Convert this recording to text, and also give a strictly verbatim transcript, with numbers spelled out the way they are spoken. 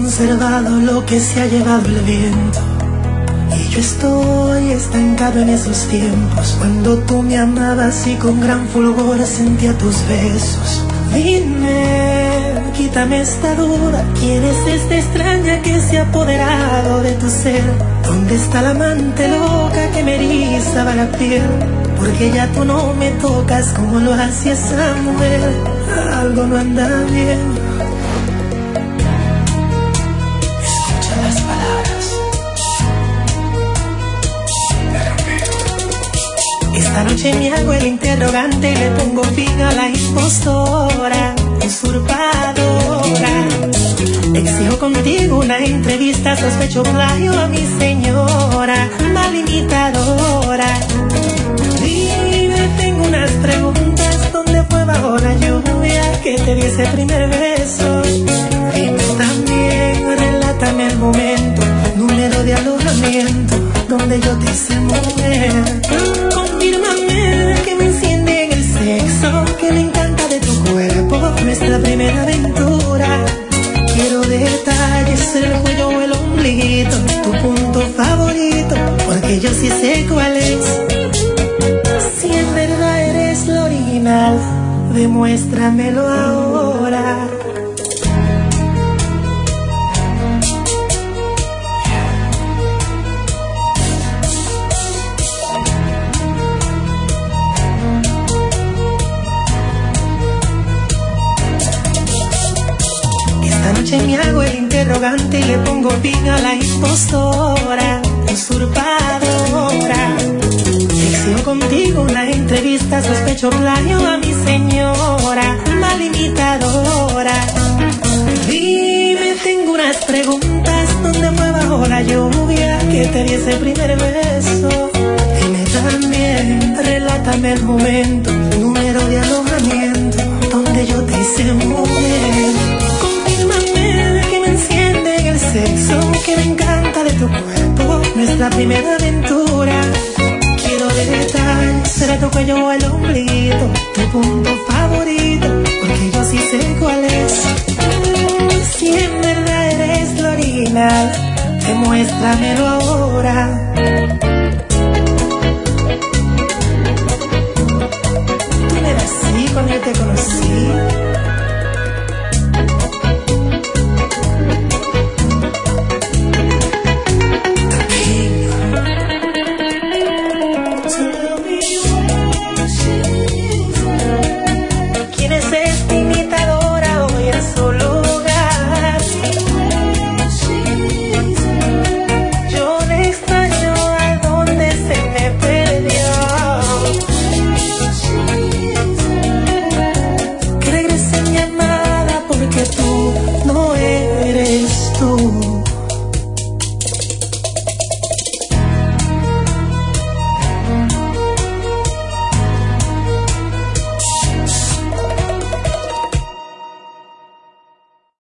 conservado lo que se ha llevado el viento. Y yo estoy estancado en esos tiempos, cuando tú me amabas y con gran fulgor sentía tus besos. Dime, quítame esta duda, ¿quién es esta extraña que se ha apoderado de tu ser? ¿Dónde está la amante loca que me erizaba la piel? Porque ya tú no me tocas como lo hacía esa mujer. Algo no anda bien. Escucha las palabras. Esta noche me hago el interrogante y le pongo fin a la impostora, usurpadora. Exijo contigo una entrevista, sospecho plagio a mi señora, mal imitadora. Dime, tengo unas preguntas, ¿dónde fue bajo la lluvia que te di ese primer beso? Dime también, relátame el momento, número de alojamiento, donde yo te hice mujer. Confírmame que me enciende en el sexo, que me encanta de tu cuerpo, nuestra primera aventura. Quiero detalles, el cuello o el ombliguito, tu punto favorito, porque yo sí sé cuál es. Si en verdad eres lo original, demuéstramelo ahora. Esta noche me hago el interrogante y le pongo fin a la impostora, usurpadora. Exijo contigo una entrevista, sospecho plagio a mi señora, mal imitadora. Dime, tengo unas preguntas, ¿dónde fue bajo la lluvia que te di ese primer beso? Dime también, relátame el momento, número de alojamiento, donde yo te hice mujer. Confírmame que me enciende en el sexo, que me encanta de tu cuerpo, nuestra primera aventura.